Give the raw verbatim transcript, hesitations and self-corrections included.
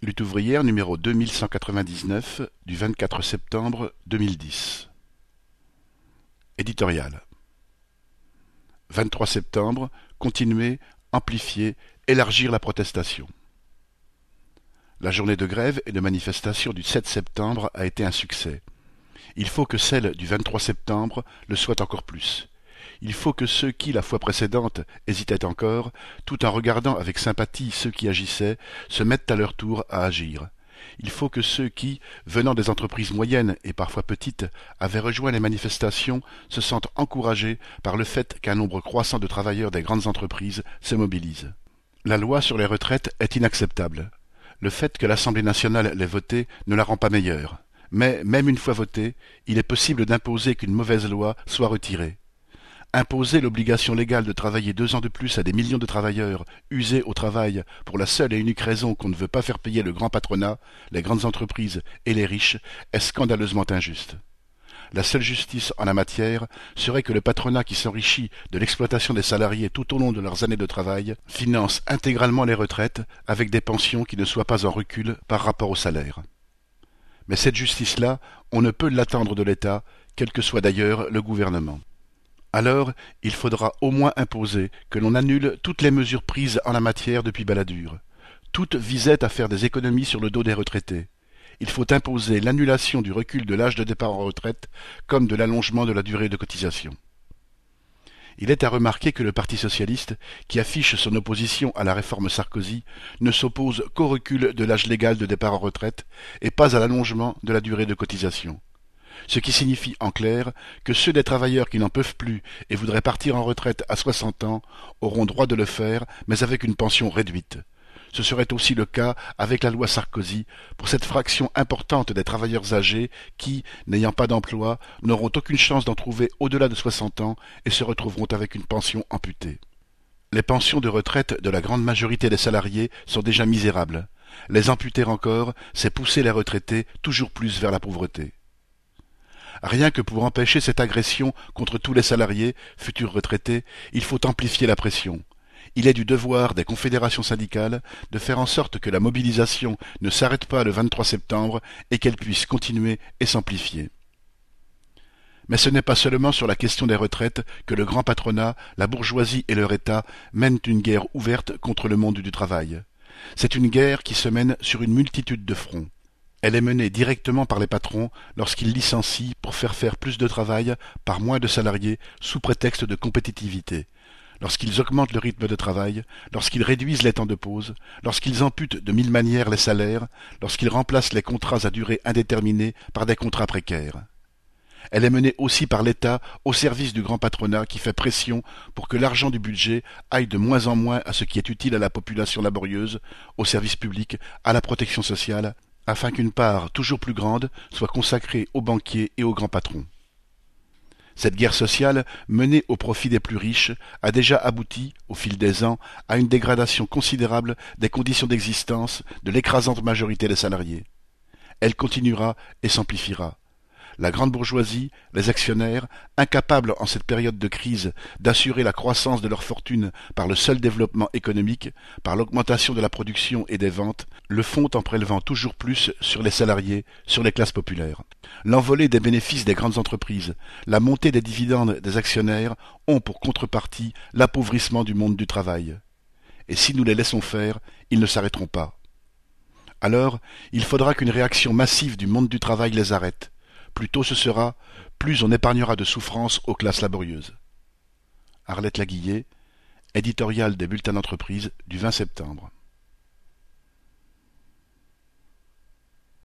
Lutte ouvrière numéro deux mille cent quatre-vingt-dix-neuf du vingt-quatre septembre deux mille dix. Éditorial. vingt-trois septembre, continuer, amplifier, élargir la protestation. La journée de grève et de manifestation du sept septembre a été un succès. Il faut que celle du vingt-trois septembre le soit encore plus. Il faut que ceux qui, la fois précédente, hésitaient encore, tout en regardant avec sympathie ceux qui agissaient, se mettent à leur tour à agir. Il faut que ceux qui, venant des entreprises moyennes et parfois petites, avaient rejoint les manifestations, se sentent encouragés par le fait qu'un nombre croissant de travailleurs des grandes entreprises se mobilisent. La loi sur les retraites est inacceptable. Le fait que l'Assemblée nationale l'ait votée ne la rend pas meilleure. Mais, même une fois votée, il est possible d'imposer qu'une mauvaise loi soit retirée. Imposer l'obligation légale de travailler deux ans de plus à des millions de travailleurs usés au travail pour la seule et unique raison qu'on ne veut pas faire payer le grand patronat, les grandes entreprises et les riches est scandaleusement injuste. La seule justice en la matière serait que le patronat qui s'enrichit de l'exploitation des salariés tout au long de leurs années de travail finance intégralement les retraites avec des pensions qui ne soient pas en recul par rapport au salaire. Mais cette justice-là, on ne peut l'attendre de l'État, quel que soit d'ailleurs le gouvernement. Alors, il faudra au moins imposer que l'on annule toutes les mesures prises en la matière depuis Balladur. Toutes visaient à faire des économies sur le dos des retraités. Il faut imposer l'annulation du recul de l'âge de départ en retraite comme de l'allongement de la durée de cotisation. Il est à remarquer que le Parti socialiste, qui affiche son opposition à la réforme Sarkozy, ne s'oppose qu'au recul de l'âge légal de départ en retraite et pas à l'allongement de la durée de cotisation. Ce qui signifie en clair que ceux des travailleurs qui n'en peuvent plus et voudraient partir en retraite à soixante ans auront droit de le faire, mais avec une pension réduite. Ce serait aussi le cas avec la loi Sarkozy pour cette fraction importante des travailleurs âgés qui, n'ayant pas d'emploi, n'auront aucune chance d'en trouver au-delà de soixante ans et se retrouveront avec une pension amputée. Les pensions de retraite de la grande majorité des salariés sont déjà misérables. Les amputer encore, c'est pousser les retraités toujours plus vers la pauvreté. Rien que pour empêcher cette agression contre tous les salariés, futurs retraités, il faut amplifier la pression. Il est du devoir des confédérations syndicales de faire en sorte que la mobilisation ne s'arrête pas le vingt-trois septembre et qu'elle puisse continuer et s'amplifier. Mais ce n'est pas seulement sur la question des retraites que le grand patronat, la bourgeoisie et leur État mènent une guerre ouverte contre le monde du travail. C'est une guerre qui se mène sur une multitude de fronts. Elle est menée directement par les patrons lorsqu'ils licencient pour faire faire plus de travail par moins de salariés sous prétexte de compétitivité, lorsqu'ils augmentent le rythme de travail, lorsqu'ils réduisent les temps de pause, lorsqu'ils amputent de mille manières les salaires, lorsqu'ils remplacent les contrats à durée indéterminée par des contrats précaires. Elle est menée aussi par l'État au service du grand patronat qui fait pression pour que l'argent du budget aille de moins en moins à ce qui est utile à la population laborieuse, au service public, à la protection sociale, afin qu'une part toujours plus grande soit consacrée aux banquiers et aux grands patrons. Cette guerre sociale, menée au profit des plus riches, a déjà abouti, au fil des ans, à une dégradation considérable des conditions d'existence de l'écrasante majorité des salariés. Elle continuera et s'amplifiera. La grande bourgeoisie, les actionnaires, incapables en cette période de crise d'assurer la croissance de leur fortune par le seul développement économique, par l'augmentation de la production et des ventes, le font en prélevant toujours plus sur les salariés, sur les classes populaires. L'envolée des bénéfices des grandes entreprises, la montée des dividendes des actionnaires ont pour contrepartie l'appauvrissement du monde du travail. Et si nous les laissons faire, ils ne s'arrêteront pas. Alors, il faudra qu'une réaction massive du monde du travail les arrête. Plus tôt ce sera, plus on épargnera de souffrances aux classes laborieuses. Arlette Laguillet, éditorial des bulletins d'entreprise du vingt septembre.